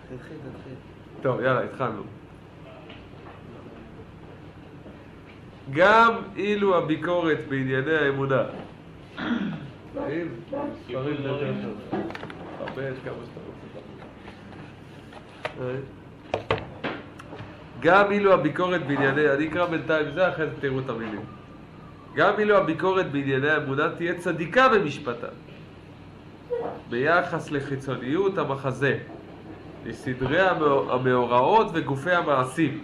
תתחיל. טוב, יאללה, התחלנו. גם אילו הביקורת בענייני האמונה. ספרים יותר טוב. הרבה כמה שאתה רוצה. גם אילו הביקורת בענייני, אני אקרא בינתיים זה, אחרי זה תראו את המילים. גם אילו הביקורת בענייני האמונה תהיה צדיקה במשפטה, ביחס לחיצוניות המחזה, לסדרי המאורעות וגופי המעשים.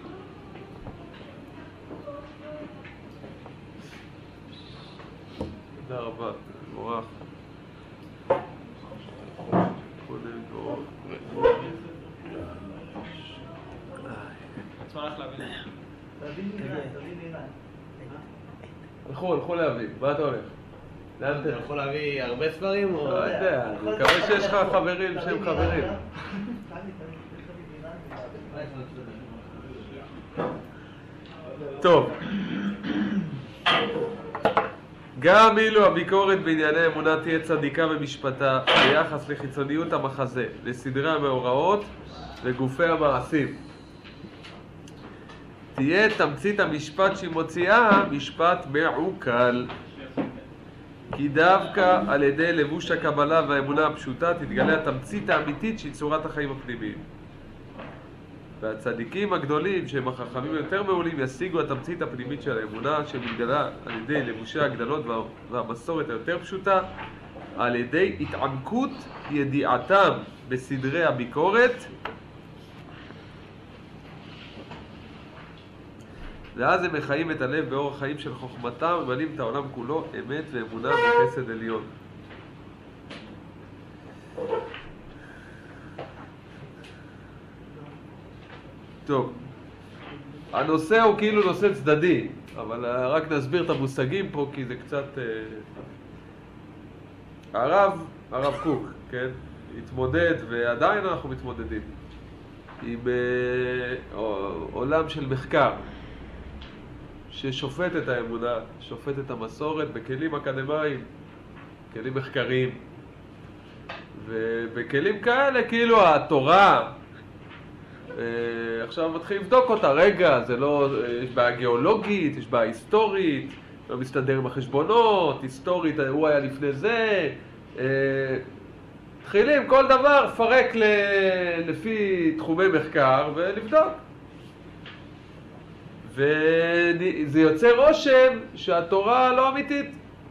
תודה רבה, מבורך. הלכו להביא, מה אתה הולך? אתה יכול להביא הרבה ספרים או... לא יודע, אני מקווה שיש לך חברים שהם חברים. טוב, גם אילו הביקורת בענייני אמונה תהיה צדיקה במשפטה ביחס לחיצוניות המחזה, לסדרי המאורעות וגופי המעשים, תהיה תמצית המשפט שהיא מוציאה משפט מעוקל, כי דווקא על ידי לבוש הקבלה והאמונה הפשוטה תתגלה התמצית האמיתית של צורת החיים הפנימיים. והצדיקים הגדולים שהם החכמים יותר מעולים ישיגו התמצית הפנימית של האמונה שמתגלה על ידי לבושי הגדלות והמסורת היותר פשוטה, על ידי התעמקות ידיעתם בסדרי הביקורת, ואז הם מחיים את הלב באורח חיים של חוכמתם וממלאים את העולם כולו אמת ואמונה וחסד עליון. טוב, הנושא הוא כאילו נושא צדדי, אבל רק נסביר את המושגים פה כי זה קצת... הרב קוק, כן? התמודד ועדיין אנחנו מתמודדים עם עולם של מחקר ששופט את האמונה, שופט את המסורת בכלים אקדמיים, כלים מחקריים, ובכלים כאלה כאילו התורה עכשיו מתחיל לבדוק אותה, רגע, זה לא, יש בעיה גיאולוגית, יש בעיה היסטורית, לא מסתדר עם החשבונות, היסטורית, הוא היה לפני זה, מתחילים כל דבר לפרק לפי תחומי מחקר ולבדוק. וזה יוצא רושם שהתורה לא אמיתית.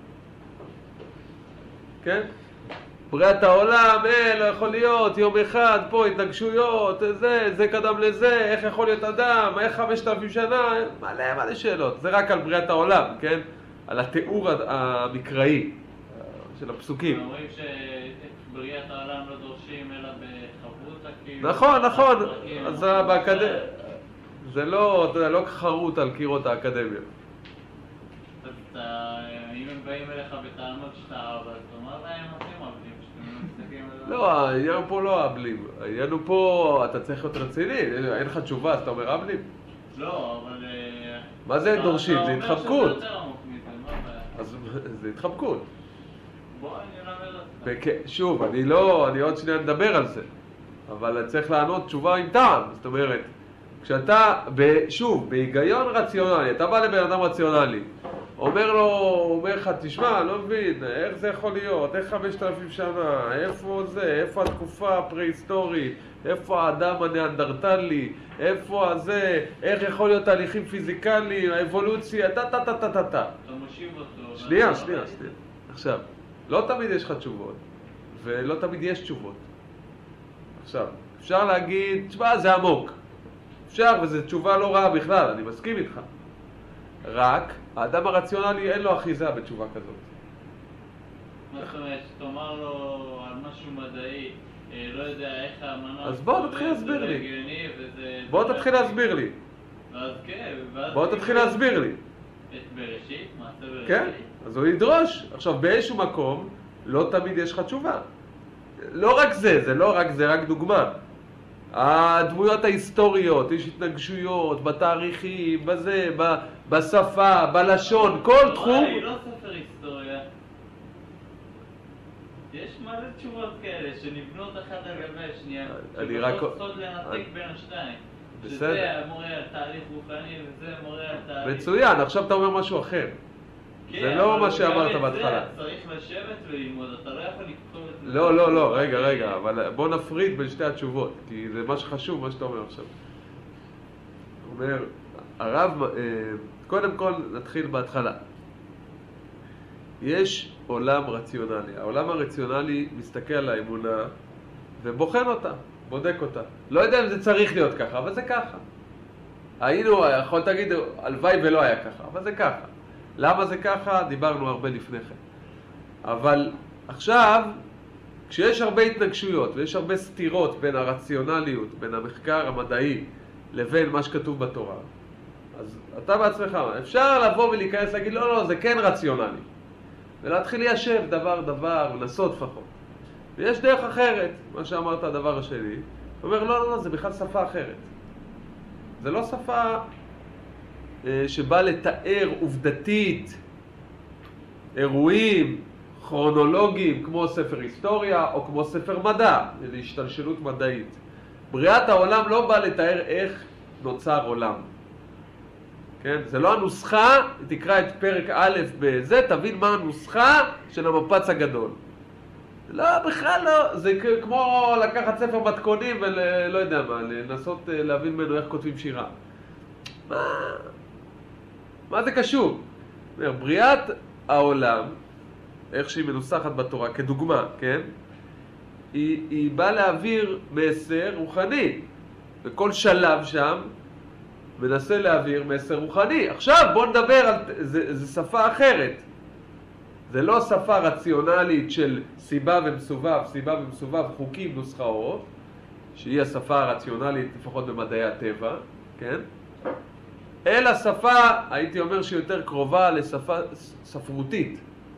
כן? בריאת העולם, לא יכול להיות, יום אחד, פה התנגשויות, זה קדם לזה, איך יכול להיות אדם, איך 5,000 שנה, מלא שאלות. זה רק על בריאת העולם, כן? על התיאור המקראי של הפסוקים. אומרים שאת בריאת העולם לא דורשים אלא בחברות. נכון. אז באקדמיה. זה לא חרוט על קירות האקדמיה. אז אם הם באים אליך בטענות שאתה אבל אתה אומר להם אתם עבדים, שאתם מסתכלים על זה? לא, העניין פה לא אבלים. העניין הוא פה, אתה צריך להיות רציני, אין לך תשובה, אז אתה אומר אבלים? לא, אבל... מה זה דורשים? זה התחבקות. אתה אומר שזה יותר עמוק מזה, מה הבעיה? אז זה התחבקות. בוא, אני אלמד אותך. שוב, אני עוד שניה נדבר על זה. אבל צריך לענות תשובה עם טעם, זאת אומרת, כשאתה, שוב, בהיגיון רציונלי, אתה בא לבן אדם רציונלי, אומר לך, תשמע, לא מבין, איך זה יכול להיות, איך 5,000 שנה, איפה זה, איפה התקופה הפרה-היסטורית, איפה האדם הניאנדרטלי, איפה הזה, איך יכול להיות תהליכים פיזיקליים, האבולוציה, אתה מושיב אותו. שנייה. עכשיו, לא תמיד יש לך תשובות, ולא תמיד יש תשובות. עכשיו, אפשר להגיד, תשמע, זה עמוק. אפשר, וזו תשובה לא רעה בכלל, אני מסכים איתך. רק, האדם הרציונלי אין לו אחיזה בתשובה כזאת. מה זאת אומרת, שתאמר לו על משהו מדעי, לא יודע איך המנוע... אז בוא תתחיל להסביר לי. בוא תתחיל להסביר לי. ואז כן, בוא תתחיל להסביר לי. את בראשית, מעשה בראשית. כן, אז הוא ידרוש. עכשיו, באיזשהו מקום, לא תמיד יש לך תשובה. לא רק זה לא רק זה, רק דוגמה. הדמויות ההיסטוריות, יש התנגשויות, בתאריכים, בזה, בשפה, בלשון, כל תחום. היא לא ספר היסטוריה. יש מלא תשובות כאלה שנבנות אחת על גבי השנייה, אני רק... שפשוט לנתק בין השתיים. בסדר. שזה מורה על תהליך רוחני וזה מורה על תהליך... מצוין, עכשיו אתה אומר משהו אחר. זה לא מה שאמרת בהתחלה. צריך לשבת וללמוד, אתה לא יכול לכתוב את זה. לא, רגע, אבל בוא נפריד בין שתי התשובות, כי זה מה שחשוב, מה שאתה אומר עכשיו. הוא אומר, הרב, קודם כל נתחיל בהתחלה. יש עולם רציונלי. העולם הרציונלי מסתכל על האמונה ובוחן אותה, בודק אותה. לא יודע אם זה צריך להיות ככה, אבל זה ככה. יכולת להגיד, הלוואי ולא היה ככה, אבל זה ככה. למה זה ככה? דיברנו הרבה לפני כן. אבל עכשיו, כשיש הרבה התנגשויות ויש הרבה סתירות בין הרציונליות, בין המחקר המדעי לבין מה שכתוב בתורה, אז אתה בעצמך, אפשר לבוא ולהיכנס להגיד, לא, זה כן רציונלי. ולהתחיל ליישב דבר, לנסות לפחות. ויש דרך אחרת, מה שאמרת הדבר השני, הוא אומר, לא, זה בכלל שפה אחרת. זה לא שפה שבאה לתאר עובדתית אירועים כרונולוגיים כמו ספר היסטוריה או כמו ספר מדע, זה השתלשלות מדעית. בריאת העולם לא באה לתאר איך נוצר עולם. כן? זה לא הנוסחה, תקרא את פרק א' בזה, תבין מה הנוסחה של המפץ הגדול. לא, בכלל לא, זה כמו לקחת ספר מתכונים ולא יודע מה, לנסות להבין ממנו איך כותבים שירה. מה זה קשור? בריאת העולם, איך שהיא מנוסחת בתורה, כדוגמה, כן? היא באה להעביר מסר רוחני, וכל שלב שם מנסה להעביר מסר רוחני. עכשיו בוא נדבר על... זה שפה אחרת. זה לא שפה רציונלית של סיבה ומסובב, חוקים, נוסחאות, שהיא השפה הרציונלית לפחות במדעי הטבע, כן? אלא שפה, הייתי אומר שהיא יותר קרובה לשפה ספרותית.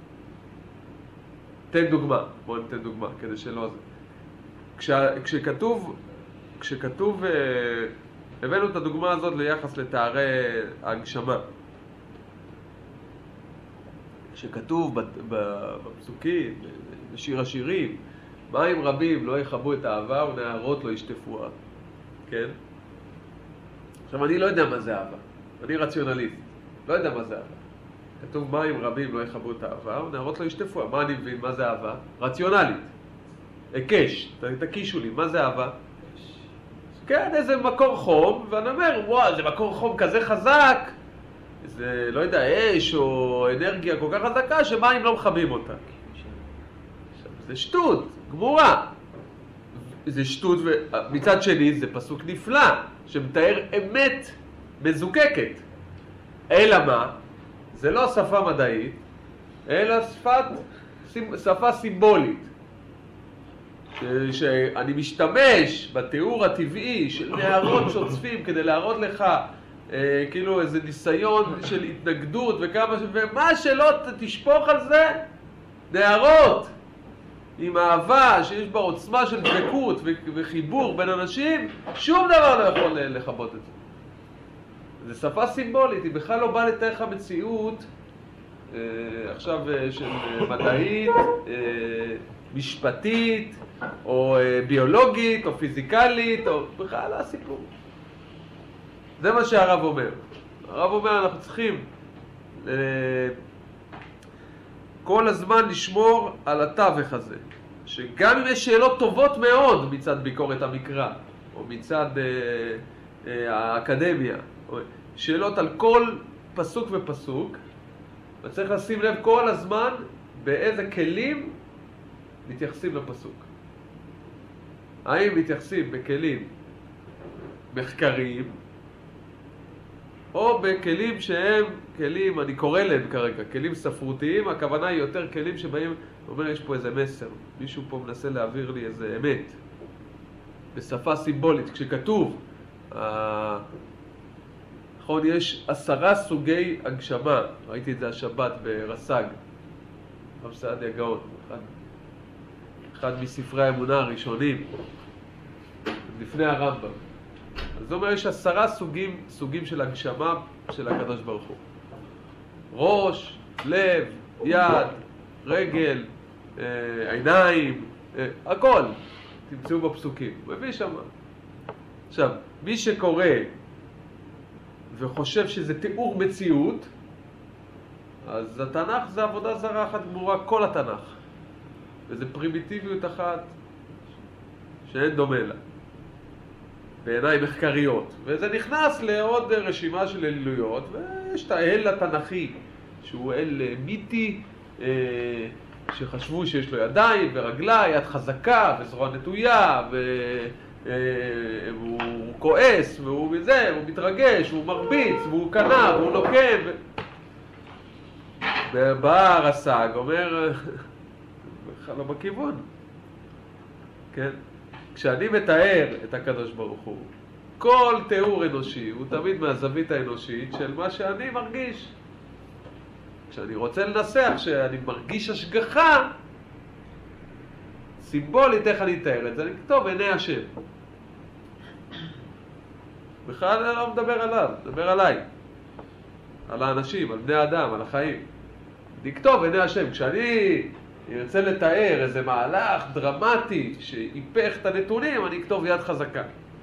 תן דוגמה, בוא ניתן דוגמה, כדי שלא זה. כשכתוב, הבאנו את הדוגמה הזאת ליחס לתארי ההגשמה. כשכתוב בפסוקים, בשיר השירים, מים רבים לא יכבו את האהבה ונהרות לא ישטפוה. כן? עכשיו אני לא יודע מה זה אהבה. אני רציונליסט. לא יודע מה זה אהבה. כתוב מים רבים לא יכבו את האהבה ונהרות לא ישטפוה. מה אני מבין? מה זה אהבה? רציונלית. הקש. תקישו לי. מה זה אהבה? כן, איזה מקור חום, ואני אומר, וואו, זה מקור חום כזה חזק, זה, לא יודע, אש או אנרגיה כל כך חזקה, שמים לא מכבים אותה. זה שטות, גמורה. זה שטות, ומצד שני זה פסוק נפלא, שמתאר אמת מזוקקת. אלא מה? זה לא שפה מדעית, אלא שפה סימבולית. שאני משתמש בתיאור הטבעי של נהרות שוצפים כדי להראות לך כאילו איזה ניסיון של התנגדות ומה שלא תשפוך על זה, נהרות עם אהבה שיש בה עוצמה של דבקות וחיבור בין אנשים, שום דבר לא יכול לכבות את זה. זה שפה סימבולית, היא בכלל לא באה לתאר לך מציאות עכשיו של מדעית, משפטית, או ביולוגית, או פיזיקלית, או בכלל הסיפור. זה מה שהרב אומר. הרב אומר, אנחנו צריכים כל הזמן לשמור על התווך הזה. שגם אם יש שאלות טובות מאוד מצד ביקורת המקרא, או מצד האקדמיה, או שאלות על כל פסוק ופסוק, וצריך לשים לב כל הזמן באיזה כלים מתייחסים לפסוק. האם מתייחסים בכלים מחקריים, או בכלים שהם כלים, אני קורא להם כרגע, כלים ספרותיים, הכוונה היא יותר כלים שבאים, אומר יש פה איזה מסר, מישהו פה מנסה להעביר לי איזה אמת, בשפה סימבולית, כשכתוב, נכון, יש 10 סוגי הגשמה, ראיתי את זה השבת ברס"ג, רב סעדיה גאון, אחד מספרי האמונה הראשונים, לפני הרמב"ם. אז זאת אומרת, יש 10 סוגים של הגשמה של הקדוש ברוך הוא. ראש, לב, יד, רגל, עיניים, הכל. תמצאו בפסוקים. הוא מביא שם. עכשיו, מי שקורא וחושב שזה תיאור מציאות, אז התנ"ך זה עבודה זרה אחת גמורה, כל התנ"ך. וזה פרימיטיביות אחת שאין דומה לה. בעיניי מחקריות. וזה נכנס לעוד רשימה של אלילויות, ויש את האל התנ"כי, שהוא אל מיתי, שחשבו שיש לו ידיים ורגליים, יד חזקה וזרוע נטויה, והוא כועס, והוא מזה, והוא מתרגש, והוא מרביץ, והוא קנה, והוא נוקם. בא הרס"ג, אומר, לא בכיוון. כן? כשאני מתאר את הקדוש ברוך הוא, כל תיאור אנושי הוא תמיד מהזווית האנושית של מה שאני מרגיש. כשאני רוצה לנסח שאני מרגיש השגחה, סימבולית איך אני אתאר את זה, אני כתוב עיני השם. בכלל אני לא מדבר עליו, מדבר עליי. על האנשים, על בני האדם, על החיים. אני כתוב עיני השם. כשאני ארצה לתאר איזה מהלך דרמטי שיפך את הנתונים, אני אכתוב יד חזקה.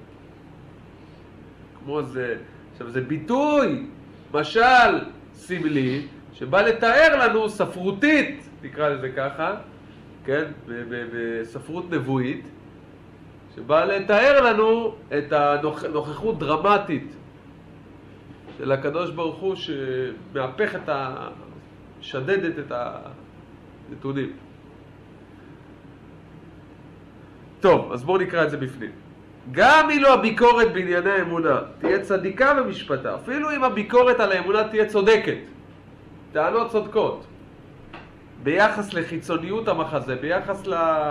כמו זה, עכשיו זה ביטוי, משל סמלי, שבא לתאר לנו ספרותית, נקרא לזה ככה, כן, בספרות נבואית, שבא לתאר לנו את הנוכחות דרמטית של הקדוש ברוך הוא שמהפך את שדדת את הנתונים. טוב, אז בואו נקרא את זה בפנים. גם אילו הביקורת בענייני האמונה תהיה צדיקה במשפטה, אפילו אם הביקורת על האמונה תהיה צודקת, טענות צודקות, ביחס לחיצוניות המחזה, ביחס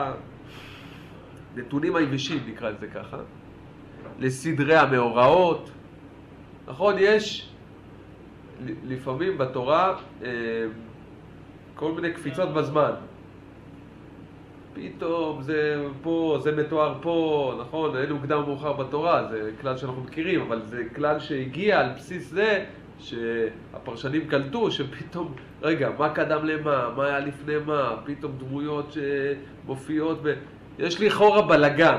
לנתונים היבשים, נקרא את זה ככה, לסדרי המאורעות. נכון, יש לפעמים בתורה כל מיני קפיצות בזמן. פתאום זה פה, זה מתואר פה, נכון, אין מוקדם מאוחר בתורה, זה כלל שאנחנו מכירים, אבל זה כלל שהגיע על בסיס זה שהפרשנים קלטו שפתאום, רגע, מה קדם למה, מה היה לפני מה, פתאום דמויות שמופיעות, יש לי חורה בלגן.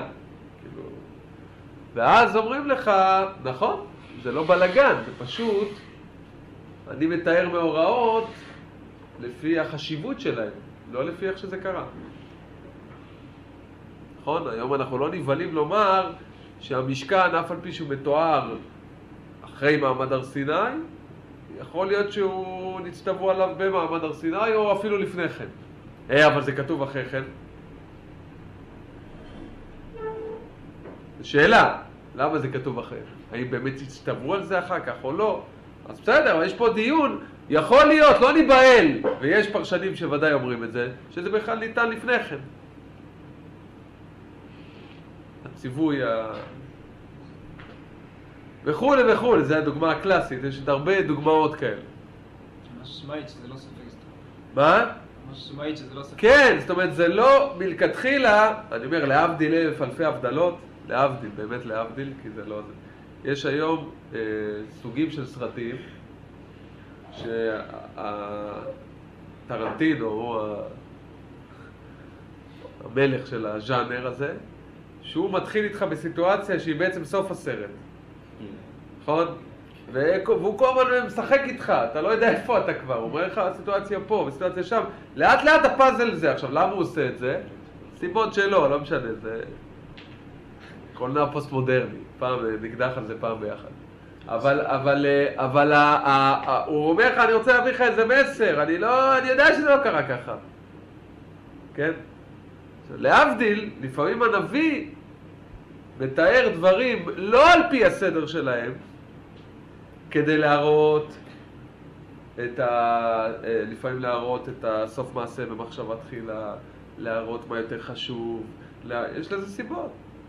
ואז אומרים לך, נכון, זה לא בלגן, זה פשוט, אני מתאר מאורעות לפי החשיבות שלהם, לא לפי איך שזה קרה. נכון? היום אנחנו לא נבלים לומר שהמשכן, אף על פי שהוא מתואר אחרי מעמד הר סיני, יכול להיות שהוא נצטוו עליו במעמד הר סיני או אפילו לפני כן. אבל זה כתוב אחרי כן. שאלה, למה זה כתוב אחרי כן? האם באמת נצטוו על זה אחר כך או לא? אז בסדר, אבל יש פה דיון, יכול להיות, לא ניבהל, ויש פרשנים שוודאי אומרים את זה, שזה בכלל ניתן לפני כן. הציווי וכו' וכו', זה הדוגמה הקלאסית, יש עוד הרבה דוגמאות כאלה. ממש שמעית שזה לא ספק היסטוריה. מה? ממש שמעית שזה לא ספק. כן, זאת אומרת, זה לא מלכתחילה, אני אומר, להבדיל אלף אלפי הבדלות, להבדיל, באמת להבדיל, כי זה לא זה. יש היום סוגים של סרטים, שהטרנטינו הוא המלך של הז'אנר הזה, שהוא מתחיל איתך בסיטואציה שהיא בעצם סוף הסרט. נכון? והוא כל הזמן משחק איתך, אתה לא יודע איפה אתה כבר, הוא אומר לך הסיטואציה פה וסיטואציה שם, לאט לאט הפאזל זה. עכשיו, למה הוא עושה את זה? סיבות שלו, לא משנה, זה קולנוע פוסט מודרני, פעם נקדח על זה פעם ביחד. אבל הוא אומר לך, אני רוצה להביא לך איזה מסר, אני יודע שזה לא קרה ככה. כן? להבדיל, לפעמים הנביא מתאר דברים לא על פי הסדר שלהם, כדי להראות לפעמים להראות את הסוף מעשה במחשבה תחילה, להראות מה יותר חשוב, יש לזה סיבות.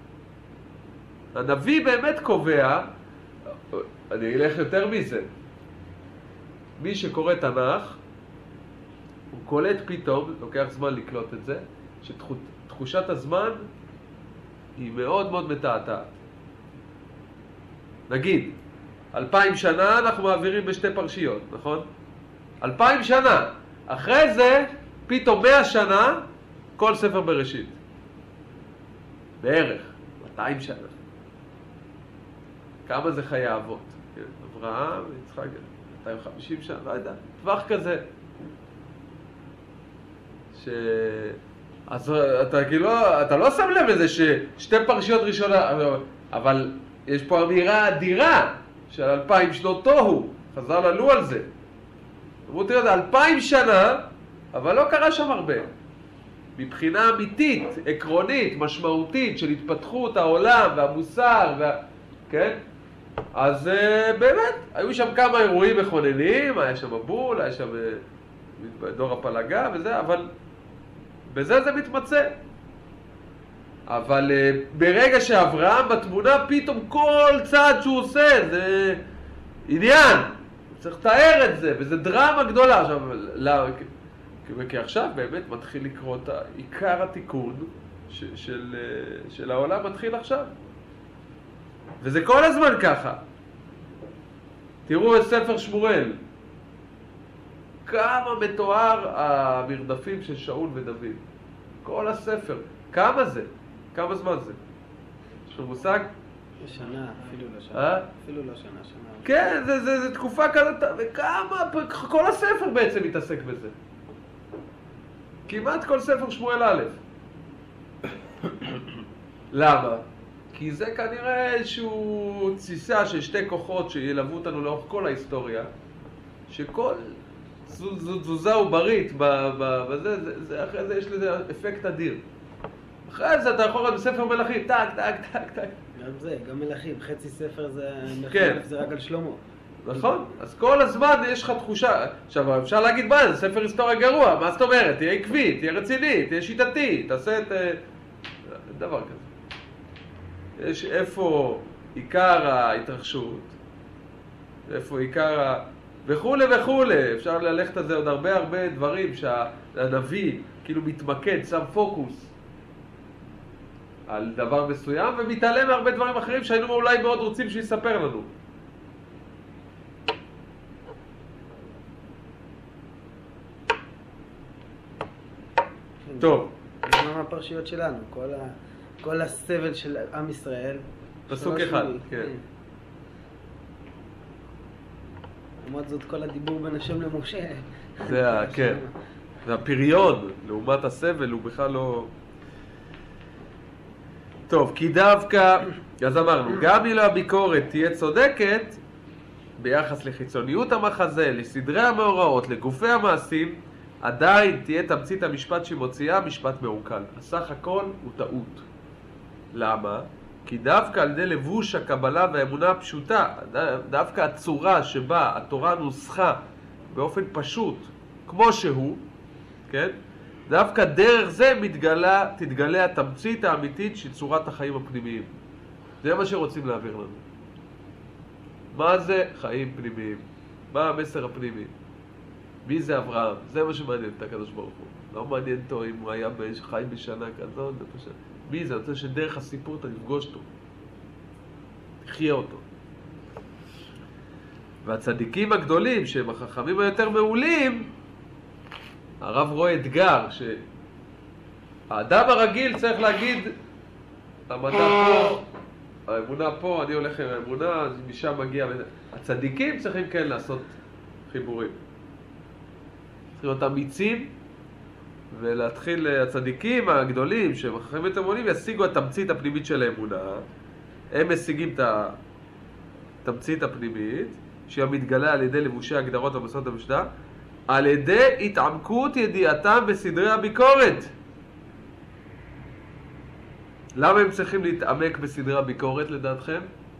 הנביא באמת קובע, אני אלך יותר מזה, מי שקורא תנ"ך, הוא קולט פתאום, לוקח זמן לקלוט את זה, שתחושת הזמן היא מאוד מאוד מתעתעת. נגיד, 2000 שנה אנחנו מעבירים בשתי פרשיות, נכון? 2000 שנה. אחרי זה, פתאום 100 שנה, כל ספר בראשית. בערך, 200 שנה. כמה זה חיי אבות? כן, אברהם, יצחק, 250 שנה, לא יודע, טווח כזה. אז אתה כאילו, אתה לא שם לב לזה ששתי פרשיות ראשונות, אבל יש פה אמירה אדירה של 2000 שנות תוהו, חז"ל עלו על זה. אמרו, תראה, 2000 שנה, אבל לא קרה שם הרבה. מבחינה אמיתית, עקרונית, משמעותית של התפתחות העולם והמוסר, כן? אז באמת, היו שם כמה אירועים מכוננים, היה שם מבול, היה שם דור הפלגה וזה, אבל בזה זה מתמצא. אבל ברגע שאברהם בתמונה, פתאום כל צעד שהוא עושה, זה עניין. צריך לתאר את זה, וזה דרמה גדולה. עכשיו, כי עכשיו באמת מתחיל לקרות עיקר התיקון של העולם מתחיל עכשיו. וזה כל הזמן ככה. תראו את ספר שמואל. כמה מתואר המרדפים של שאול ודוד. כל הספר. כמה זה? כמה זמן זה? יש לו מושג? שנה, אפילו לא שנה. אפילו לא שנה. כן, זה תקופה כזאת, וכמה, כל הספר בעצם מתעסק בזה. כמעט כל ספר שמואל א'. למה? כי זה כנראה איזשהו תסיסה של שתי כוחות שילוו אותנו לאורך כל ההיסטוריה, שכל תזוזה עוברית בזה, אחרי זה יש לזה אפקט אדיר. אחרי זה אתה יכול לראות בספר מלכים, טק, טק, טק, טק. גם זה, גם מלכים, חצי ספר כן. זה רק על שלמה. נכון, אז כל הזמן יש לך תחושה. עכשיו, אפשר להגיד, מה, זה ספר היסטוריה גרוע, מה זאת אומרת? תהיה עקבי, תהיה רציני, תהיה שיטתי, תעשה את... דבר כזה. יש איפה עיקר ההתרחשות, איפה עיקר וכולי וכולי. אפשר ללכת על זה עוד הרבה דברים שהנביא כאילו מתמקד, שם פוקוס על דבר מסוים ומתעלם מהרבה דברים אחרים שהיינו אולי מאוד רוצים שיספר לנו. טוב. זה מה הפרשיות שלנו, כל הסבל של עם ישראל. פסוק אחד, כן. לעומת זאת כל הדיבור בין השם למשה. זה, כן. זה הפריון, לעומת הסבל, הוא בכלל לא... טוב, כי דווקא, אז אמרנו, גם אם הביקורת תהיה צודקת, ביחס לחיצוניות המחזה, לסדרי המאורעות, לגופי המעשים, עדיין תהיה תמצית המשפט שמוציאה משפט מעוקל. הסך הכל הוא טעות. למה? כי דווקא על ידי לבוש הקבלה והאמונה הפשוטה, דווקא הצורה שבה התורה נוסחה באופן פשוט, כמו שהוא, כן? דווקא דרך זה תתגלה התמצית האמיתית של צורת החיים הפנימיים. זה מה שרוצים להעביר לנו. מה זה חיים פנימיים? מה המסר הפנימי? מי זה אברהם? זה מה שמעניין את הקדוש ברוך הוא. לא מעניין אותו אם הוא היה חי בשנה כזאת, מי זה? אני רוצה שדרך הסיפור אתה נפגוש אותו. תחיה אותו. והצדיקים הגדולים, שהם החכמים היותר מעולים, הרב רואה אתגר, שהאדם הרגיל צריך להגיד, המדע פה, האמונה פה, אני הולך עם האמונה, משם מגיע. הצדיקים צריכים כן לעשות חיבורים. צריכים להיות אמיצים, ולהתחיל, הצדיקים הגדולים, שהם החכמים יותר מעולים, ישיגו את התמצית הפנימית של האמונה. הם משיגים את התמצית הפנימית, שהיא מתגלה על ידי לבושי הגדרות ומסורת המשנה, על ידי התעמקות ידיעתם בסדרי הביקורת. למה הם צריכים להתעמק בסדרי הביקורת לדעתכם?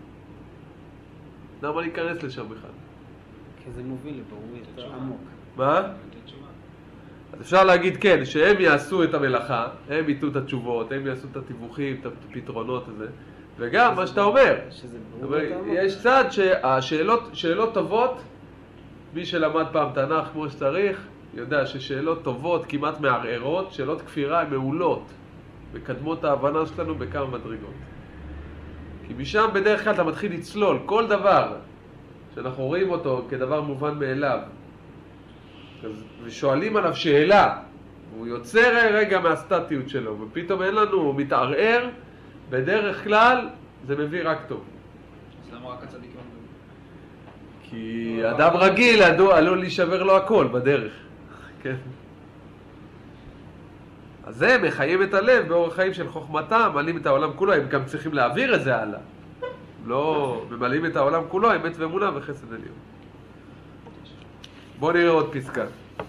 למה להיכנס לשם בכלל? כי זה מוביל לברור יותר עמוק. מה? אז אפשר להגיד כן, שהם יעשו את המלאכה, הם ייתנו את התשובות, הם יעשו את התיווחים, את הפתרונות הזה. וגם מה שאתה אומר, יש צד שהשאלות טובות, מי שלמד פעם תנ"ך כמו שצריך, יודע ששאלות טובות כמעט מערערות, שאלות כפירה הן מעולות, מקדמות את ההבנה שלנו בכמה מדרגות. כי משם בדרך כלל אתה מתחיל לצלול, כל דבר שאנחנו רואים אותו כדבר מובן מאליו, ושואלים עליו שאלה, הוא יוצר רגע מהסטטיות שלו, ופתאום אין לנו, הוא מתערער, בדרך כלל זה מביא רק טוב. אז למה רק הצדיקים אומרים? כי אדם רגיל עלול להישבר לו הכל בדרך. כן. אז זה מחיים את הלב באורח חיים של חוכמתם, מעלים את העולם כולו, הם גם צריכים להעביר את זה הלאה. לא ממלאים את העולם כולו, אמת ואמונה וחסד עליון. בואו נראה עוד פסקה.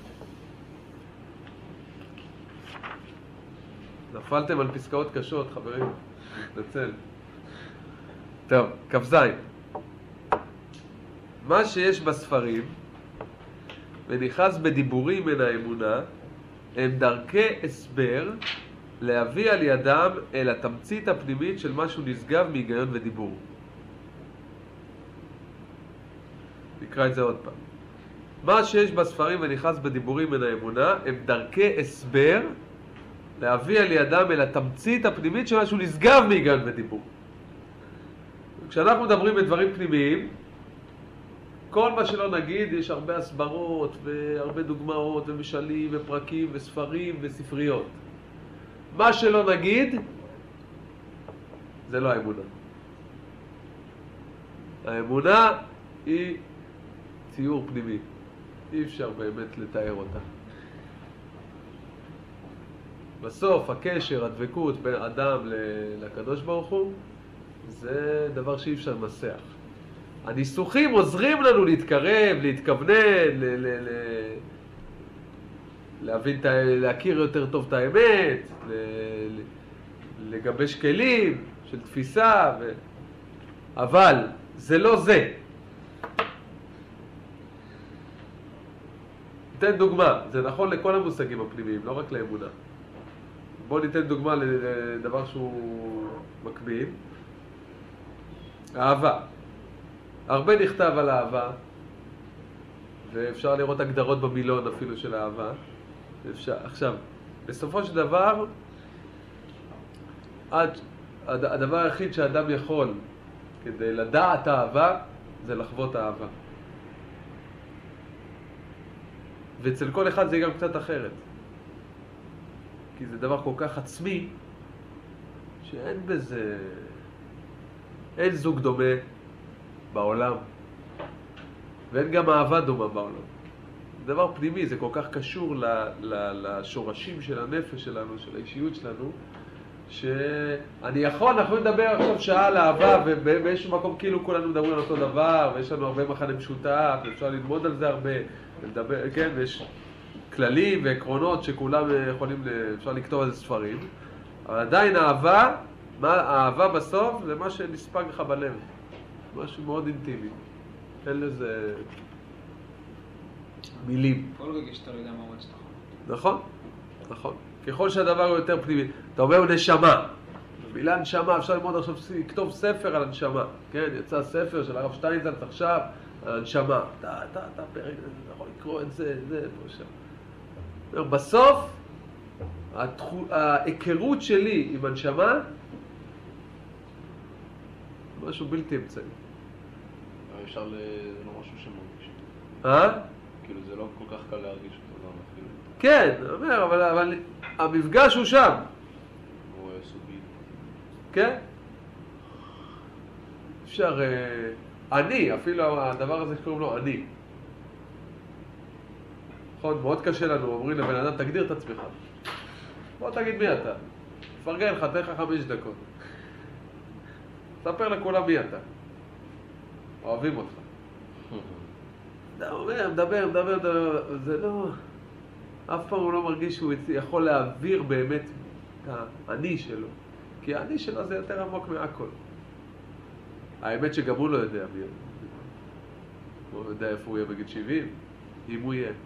נפלתם על פסקאות קשות, חברים. נתנצל. טוב, כ"ז. מה שיש בספרים ונכנס בדיבורים מן האמונה הם דרכי הסבר להביא על ידם אל התמצית הפנימית של משהו נשגב מהיגיון ודיבור. נקרא את זה עוד פעם. מה שיש בספרים ונכנס בדיבורים מן האמונה הם דרכי הסבר להביא על ידם אל התמצית הפנימית של משהו נשגב מהיגיון ודיבור. כשאנחנו מדברים בדברים פנימיים, כל מה שלא נגיד, יש הרבה הסברות והרבה דוגמאות ומשלים ופרקים וספרים וספריות. מה שלא נגיד, זה לא האמונה. האמונה היא ציור פנימי. אי אפשר באמת לתאר אותה. בסוף הקשר, הדבקות בין אדם לקדוש ברוך הוא, זה דבר שאי אפשר לנסח. הניסוחים עוזרים לנו להתקרב, להתכוונן, להבין, להכיר יותר טוב את האמת, לגבש כלים של תפיסה, אבל זה לא זה. ניתן דוגמה, זה נכון לכל המושגים הפנימיים, לא רק לאמונה. בואו ניתן דוגמה לדבר שהוא מקביל. אהבה. הרבה נכתב על אהבה, ואפשר לראות הגדרות במילון אפילו של אהבה. עכשיו, בסופו של דבר, הדבר היחיד שהאדם יכול כדי לדעת אהבה, זה לחוות אהבה. ואצל כל אחד זה גם קצת אחרת. כי זה דבר כל כך עצמי, שאין בזה, אין זוג דומה בעולם, ואין גם אהבה דומה בעולם. זה דבר פנימי, זה כל כך קשור לשורשים של הנפש שלנו, של האישיות שלנו, אנחנו נדבר עכשיו שעה על אהבה, ובאיזשהו מקום כאילו כולנו מדברים על אותו דבר, ויש לנו הרבה מחנה משותף, ואפשר ללמוד על זה הרבה, ולדבר, כן, ויש כללים ועקרונות שכולם יכולים, אפשר לכתוב על זה ספרים, אבל עדיין האהבה בסוף זה מה שנספג לך בלב, משהו מאוד אינטימי, אין לזה מילים. כל רגע שאתה לא יודע מה עוד שאתה יכול. נכון, נכון. ככל שהדבר הוא יותר פנימי, אתה אומר נשמה. במילה נשמה, אפשר ללמוד עכשיו, לכתוב ספר על הנשמה. כן, יצא ספר של הרב שטיינזלץ עכשיו, על הנשמה. אתה פרק, אתה יכול לקרוא את זה, פה שם. בסוף, ההיכרות שלי עם הנשמה, משהו בלתי אמצעי. אפשר זה לא משהו שמרגיש. כאילו זה לא כל כך קל להרגיש אותו גם אפילו. כן, אבל המפגש הוא שם. הוא סובי. כן? אפשר, אפילו הדבר הזה שקוראים לו אני. נכון, מאוד קשה לנו, אומרים לבן אדם, תגדיר את עצמך. בוא תגיד מי אתה. תפרגן לך, תן לך 5 דקות. ספר לכולם מי אתה. אוהבים אותך. אתה אומר, מדבר, זה לא... אף פעם הוא לא מרגיש שהוא יכול להעביר באמת את האני שלו. כי האני שלו זה יותר עמוק מהכל. האמת שגם הוא לא יודע מי הוא. הוא יודע איפה הוא יהיה בגיל 70, אם הוא יהיה.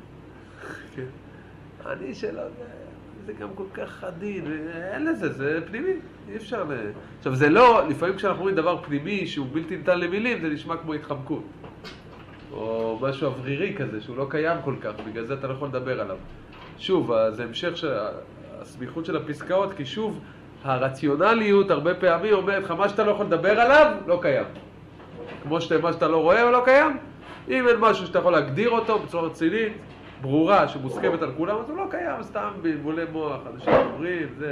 האני שלו זה גם כל כך עדין, אין לזה, זה פנימי, אי אפשר עכשיו זה לא, לפעמים כשאנחנו רואים דבר פנימי שהוא בלתי ניתן למילים, זה נשמע כמו התחמקות. או משהו אוורירי כזה, שהוא לא קיים כל כך, בגלל זה אתה לא יכול לדבר עליו. שוב, זה המשך של הסמיכות של הפסקאות, כי שוב, הרציונליות הרבה פעמים אומרת לך, מה שאתה לא יכול לדבר עליו, לא קיים. כמו מה שאתה לא רואה, הוא לא קיים. אם אין משהו שאתה יכול להגדיר אותו בצורה רצינית, ברורה שמוסכמת על כולם, אז הוא לא קיים, סתם בלבולי מוח, אנשים אומרים, זה.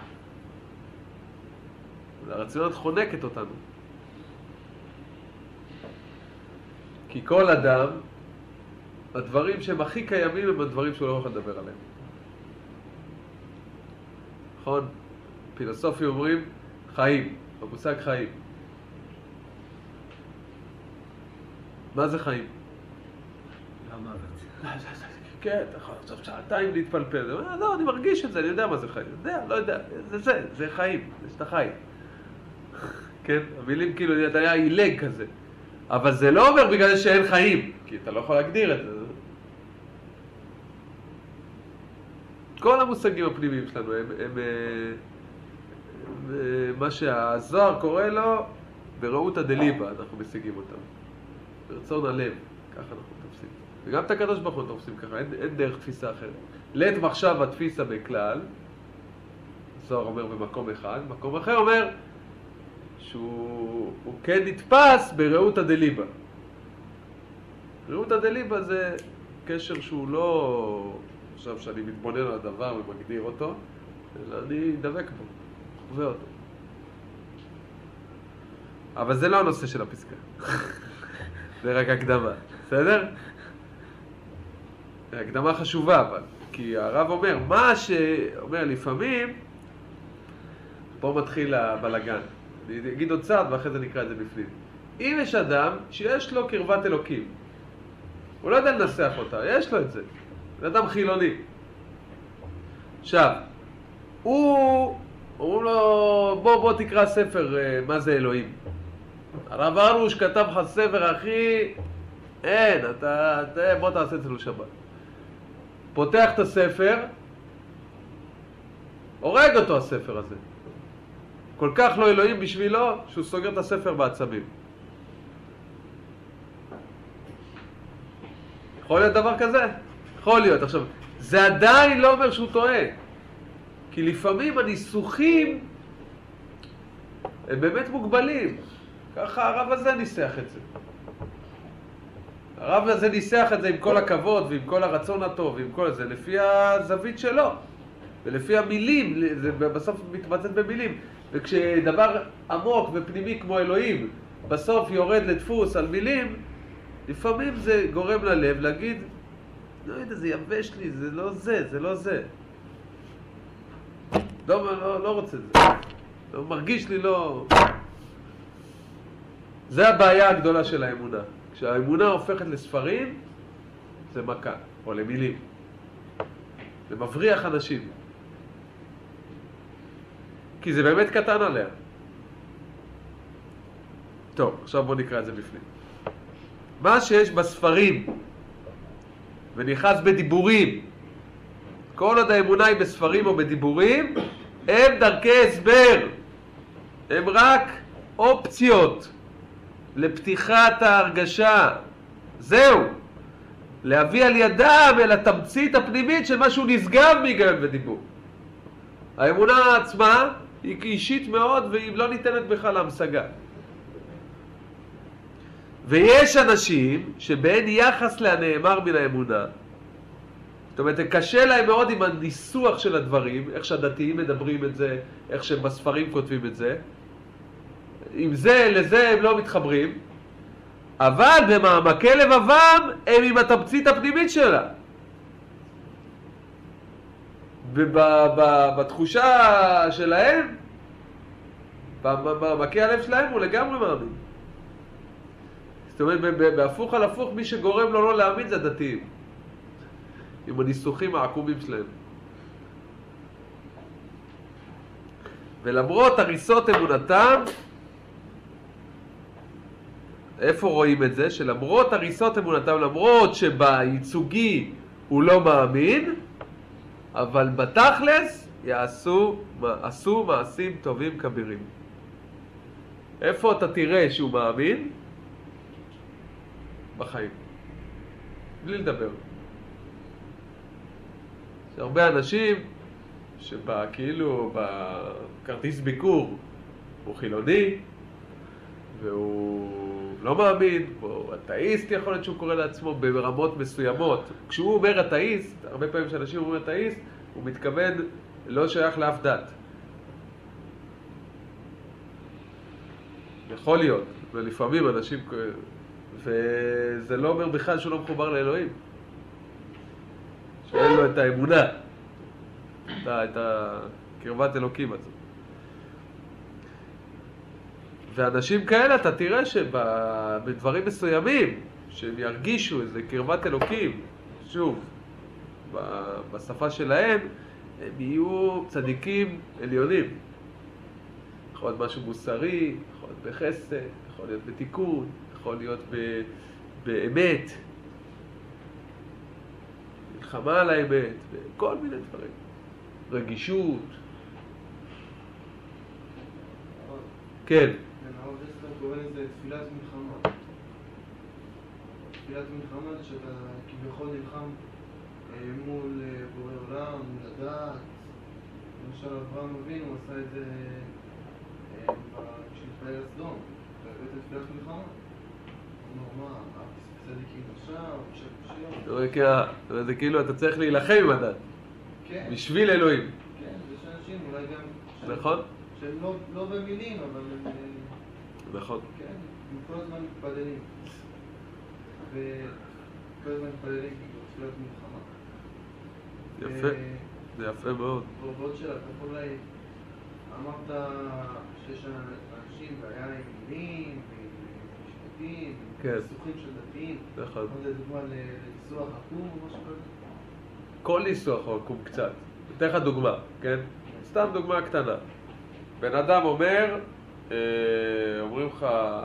הרציונליות חונקת אותנו. כי כל אדם, הדברים שהם הכי קיימים הם הדברים שהוא לא יכול לדבר עליהם. נכון? פילוסופים אומרים חיים, המושג חיים. מה זה חיים? המוות. כן, אתה יכול עכשיו שעתיים להתפלפל. לא, אני מרגיש את זה, אני יודע מה זה חיים. לא יודע, זה חיים, זה שאתה חי. כן, המילים כאילו, אתה היה עילג כזה. אבל זה לא אומר בגלל שאין חיים, כי אתה לא יכול להגדיר את זה. כל המושגים הפנימיים שלנו הם מה שהזוהר קורא לו בראות הדליבה, אנחנו משיגים אותם. ברצון הלב, ככה אנחנו תופסים. וגם את הקדוש ברוך הוא תופסים ככה, אין דרך תפיסה אחרת. לית מחשב התפיסה בכלל, הזוהר אומר במקום אחד, מקום אחר אומר שהוא כן נתפס בראות הדליבה. ראות הדליבה זה קשר שהוא לא עכשיו שאני מתבונן על הדבר ומגדיר אותו, אלא אני דבק בו, חווה אותו. אבל זה לא הנושא של הפסקה. זה רק הקדמה, בסדר? הקדמה חשובה אבל, כי הרב אומר, מה שאומר לפעמים, פה מתחיל הבלגן. אני אגיד עוד צעד ואחרי זה נקרא את זה בפנים. אם יש אדם שיש לו קרבת אלוקים, הוא לא יודע לנסח אותה, יש לו את זה. זה אדם חילוני. עכשיו, אומרים לו, בוא תקרא ספר מה זה אלוהים. הרב ארוש כתב לך ספר, אחי, אין, בוא תעשה אצלנו שבת. פותח את הספר, הורג אותו הספר הזה. כל כך לא אלוהים בשבילו, שהוא סוגר את הספר בעצבים. יכול להיות דבר כזה? יכול להיות. עכשיו, זה עדיין לא אומר שהוא טועה. כי לפעמים הניסוחים הם באמת מוגבלים. ככה הרב הזה ניסח את זה. הרב הזה ניסח את זה עם כל הכבוד ועם כל הרצון הטוב ועם כל זה, לפי הזווית שלו. ולפי המילים, זה בסוף מתמצאת במילים. וכשדבר עמוק ופנימי כמו אלוהים, בסוף יורד לדפוס על מילים, לפעמים זה גורם ללב להגיד, לא יודע, זה יבש לי, זה לא זה, זה לא זה. לא רוצה את זה. לא מרגיש לי לא... זה הבעיה הגדולה של האמונה. כשהאמונה הופכת לספרים, זה מכה, או למילים. זה מבריח אנשים. כי זה באמת קטן עליה. טוב, עכשיו בואו נקרא את זה בפנים. מה שיש בספרים ונכנס בדיבורים, כל עוד האמונה היא בספרים או בדיבורים, הם דרכי הסבר. הם רק אופציות לפתיחת ההרגשה. זהו. להביא על ידם אל התמצית הפנימית של משהו נשגב מהיגיון ודיבור. האמונה עצמה היא אישית מאוד והיא לא ניתנת בכלל להמשגה. ויש אנשים שבאין יחס להנאמר מן האמונה, זאת אומרת, קשה להם מאוד עם הניסוח של הדברים, איך שהדתיים מדברים את זה, איך שבספרים כותבים את זה. עם זה, לזה הם לא מתחברים, אבל במעמקי לבבם הם עם התמצית הפנימית שלה. ובתחושה שלהם, במעמקי הלב שלהם הוא לגמרי מאמין. זאת אומרת, בהפוך על הפוך, מי שגורם לו לא להאמין זה הדתיים. עם הניסוחים העקומים שלהם. ולמרות הריסות אמונתם, איפה רואים את זה? שלמרות הריסות אמונתם, למרות שבייצוגי הוא לא מאמין, אבל בתכלס עשו מעשים טובים כבירים. איפה אתה תראה שהוא מאמין? בחיים. בלי לדבר. יש הרבה אנשים כאילו בכרטיס ביקור הוא חילוני והוא לא מאמין, או אתאיסט יכול להיות שהוא קורא לעצמו ברמות מסוימות. כשהוא אומר אתאיסט, הרבה פעמים שאנשים אומרים אתאיסט, הוא מתכוון לא שייך לאף דת. יכול להיות, ולפעמים אנשים, וזה לא אומר בכלל שהוא לא מחובר לאלוהים. שאין לו את האמונה, את הקרבת אלוקים הזאת. ואנשים כאלה אתה תראה שבדברים מסוימים, שהם ירגישו איזה קרבת אלוקים, שוב, בשפה שלהם, הם יהיו צדיקים עליונים. יכול להיות משהו מוסרי, יכול להיות בחסד, יכול להיות בתיקון, יכול להיות באמת, מלחמה על האמת, וכל מיני דברים. רגישות. כן. הרב דסלר קורא לזה תפילת מלחמה. תפילת מלחמה זה שאתה כביכול נלחם מול בורא עולם, מול הדעת. למשל אברהם אבינו עשה את זה כשהתפלל לסדום. זה תפילת מלחמה. הוא אמר, מה, צדיקים עכשיו, פושעים. זה כאילו אתה צריך להילחם עם הדת. כן. בשביל אלוהים. כן, יש אנשים אולי גם... נכון? שהם לא במילים, אבל הם... נכון. כן, הם כל הזמן מתפללים. וכל הזמן מתפללים בתפילת מלחמה. יפה, זה יפה מאוד. ועוד שאלה, אתה יכול אולי... אמרת שיש אנשים והיה עם מילים, ומשפטים, ניסוחים של דתיים. נכון. עוד לדוגמה לניסוח עקום או משהו כזה? כל ניסוח הוא עקום קצת. אתן לך דוגמה, כן? סתם דוגמה קטנה. בן אדם אומר, אומרים לך,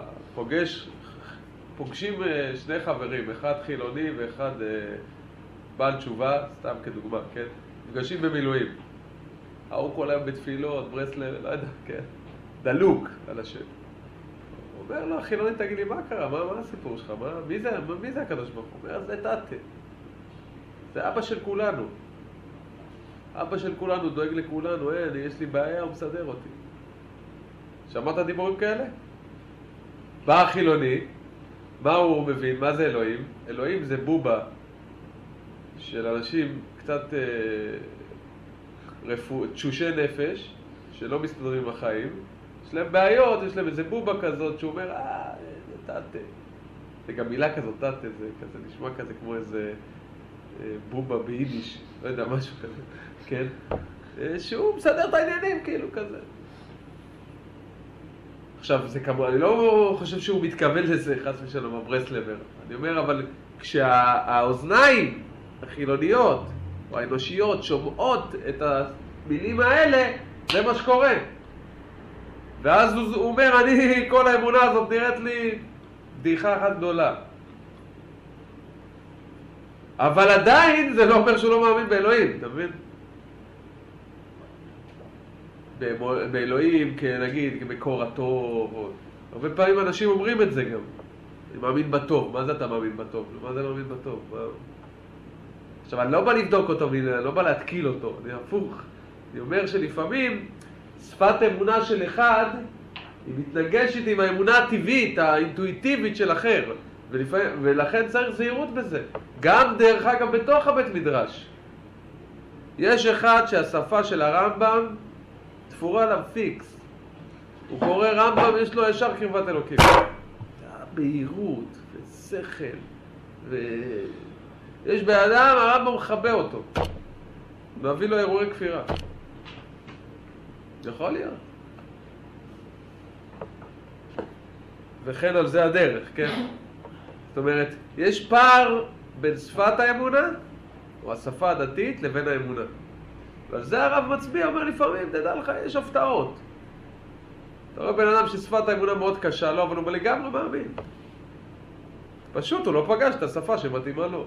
פוגשים שני חברים, אחד חילוני ואחד בעל תשובה, סתם כדוגמה, כן? פוגשים במילואים. ההוא כל היום בתפילות, ברסלב, לא יודע, כן? דלוק על השם. הוא אומר לו, החילוני, תגיד לי, מה קרה? מה הסיפור שלך? מי זה הקדוש ברוך הוא? הוא אומר, זה תתה. זה אבא של כולנו. אבא של כולנו דואג לכולנו, יש לי בעיה, הוא מסדר אותי. שמעת דיבורים כאלה? בא החילוני, מה הוא מבין? מה זה אלוהים? אלוהים זה בובה של אנשים קצת תשושי נפש, שלא מסתדרים בחיים. יש להם בעיות, יש להם איזה בובה כזאת שהוא אומר, זה תתה. זה גם מילה כזאת, תתה, זה כזה נשמע כזה כמו איזה בובה ביידיש, לא יודע, משהו כזה, כן? שהוא מסדר את העניינים, כאילו, כזה. עכשיו, זה כמו, אני לא חושב שהוא מתכוון לזה, חס ושלום, הברסלבר. אני אומר, אבל כשהאוזניים החילוניות, או האנושיות, שומעות את המילים האלה, זה מה שקורה. ואז הוא אומר, כל האמונה הזאת נראית לי בדיחה אחת גדולה. אבל עדיין זה לא אומר שהוא לא מאמין באלוהים, אתה מבין? באלוהים, נגיד, כמקור הטוב. הרבה פעמים אנשים אומרים את זה גם. אני מאמין בטוב. מה זה אתה מאמין בטוב? מה זה מאמין בטוב? עכשיו, אני לא בא לבדוק אותו, אני לא בא להתקיל אותו. אני הפוך. אני אומר שלפעמים שפת אמונה של אחד היא מתנגשת עם האמונה הטבעית, האינטואיטיבית של אחר. ולכן צריך זהירות בזה. גם דרך אגב בתוך הבית מדרש. יש אחד שהשפה של הרמב"ם תפורה עליו פיקס. הוא קורא רמב"ם, יש לו ישר קרבת אלוקים. בהירות ושכל. יש באדם, הרמב"ם מחבא אותו. מביא לו אירועי כפירה. יכול להיות. וכן על זה הדרך, כן? זאת אומרת, יש פער בין שפת האמונה, או השפה הדתית, לבין האמונה. ועל זה הרב מצביע, אומר לפעמים, תדע לך, יש הפתעות. אתה רואה בן אדם ששפת האמונה מאוד קשה לו, אבל הוא לגמרי מאמין. פשוט הוא לא פגש את השפה שמתאימה לו.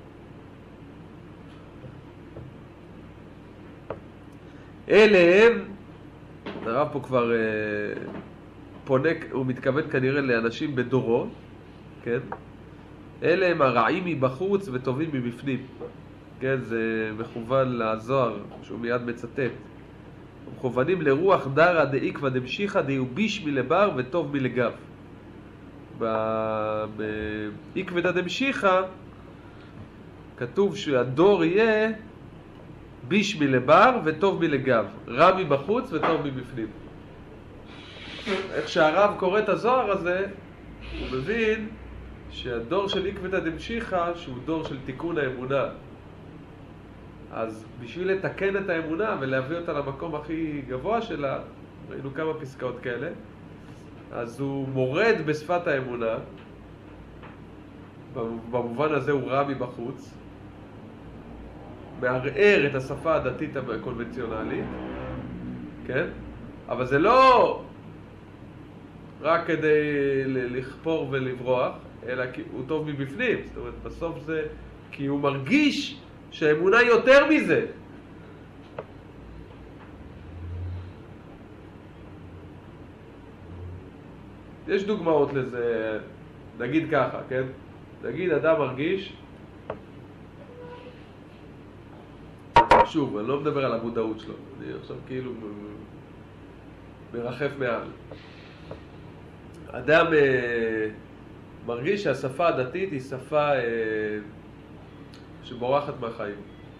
אלה הם, הרב פה כבר פונה, הוא מתכוון כנראה לאנשים בדורו, כן? אלה הם הרעים מבחוץ וטובים מבפנים. כן, זה מכוון לזוהר, שהוא מיד מצטט. מכוונים לרוח דרא דאיקבא דמשיחא דיוביש מלבר וטוב מלגב. בעקבתא דמשיחא כתוב שהדור יהיה ביש מלבר וטוב מלגב, רע מבחוץ וטוב מבפנים. איך שהרב קורא את הזוהר הזה, הוא מבין שהדור של עקבתא דמשיחא שהוא דור של תיקון האמונה. אז בשביל לתקן את האמונה ולהביא אותה למקום הכי גבוה שלה, ראינו כמה פסקאות כאלה, אז הוא מורד בשפת האמונה, במובן הזה הוא רע מבחוץ, מערער את השפה הדתית הקונבנציונלית, כן? אבל זה לא רק כדי לכפור ולברוח, אלא כי הוא טוב מבפנים. זאת אומרת, בסוף זה כי הוא מרגיש שהאמונה יותר מזה. יש דוגמאות לזה, נגיד ככה, כן? נגיד אדם מרגיש, שוב, אני לא מדבר על המודעות שלו, אני עכשיו כאילו מרחף מעל. אדם מרגיש שהשפה הדתית היא שפה שבורחת מהחיים.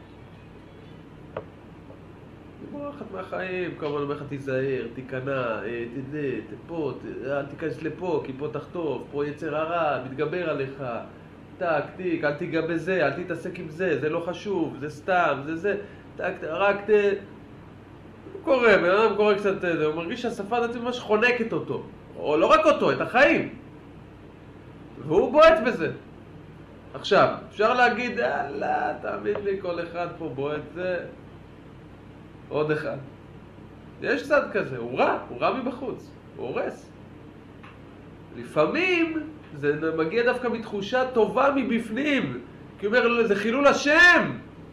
היא בורחת מהחיים, כל הזמן אומר לך תיזהר, תיכנע, פה, אל תיכנס לפה, כי פה תחטוף, פה יצר הרע, מתגבר עליך, תיק, אל תיגע בזה, אל תתעסק עם זה, זה לא חשוב, זה סתם, זה, רק קורא קצת, הוא מרגיש שהשפה הדתית ממש חונקת אותו, או לא רק אותו, את החיים, והוא בועט בזה. עכשיו, אפשר להגיד, יאללה, תאמין לי, כל אחד פה בועט זה, עוד אחד. יש צד כזה, הוא רע מבחוץ, הוא הורס. לפעמים זה מגיע דווקא מתחושה טובה מבפנים, כי הוא אומר, זה חילול השם,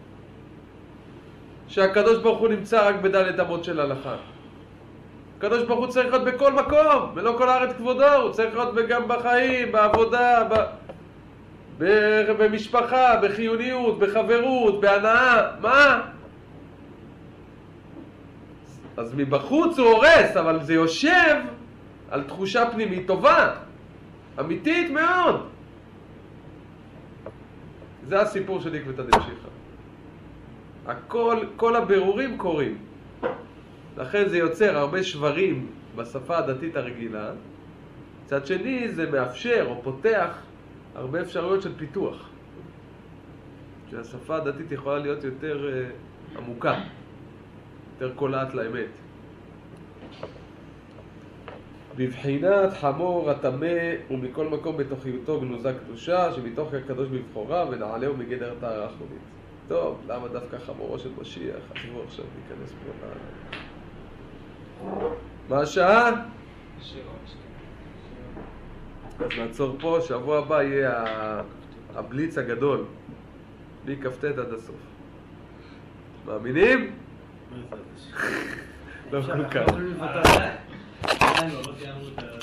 שהקדוש ברוך הוא נמצא רק בדלת אמות של הלכה. הקדוש ברוך הוא צריך להיות בכל מקום, ולא כל הארץ כבודו, הוא צריך להיות גם בחיים, בעבודה, במשפחה, בחיוניות, בחברות, בהנאה, מה? אז מבחוץ הוא הורס, אבל זה יושב על תחושה פנימית טובה, אמיתית מאוד. זה הסיפור של עקבתא דמשיחא. כל הבירורים קורים. לכן זה יוצר הרבה שברים בשפה הדתית הרגילה. מצד שני זה מאפשר או פותח הרבה אפשרויות של פיתוח. שהשפה הדתית יכולה להיות יותר עמוקה, יותר קולעת לאמת. בבחינת חמור הטמא ומכל מקום בתוכיותו גנוזה קדושה שמתוך הקדוש בבחורה ונעלהו מגדר טהרה אחרונית. טוב, למה דווקא חמורו של משיח? עזבו עכשיו להיכנס פה מה השעה? אז נעצור פה, שבוע הבא יהיה הבליץ הגדול מכ"ט עד הסוף. מאמינים? לא כל כך.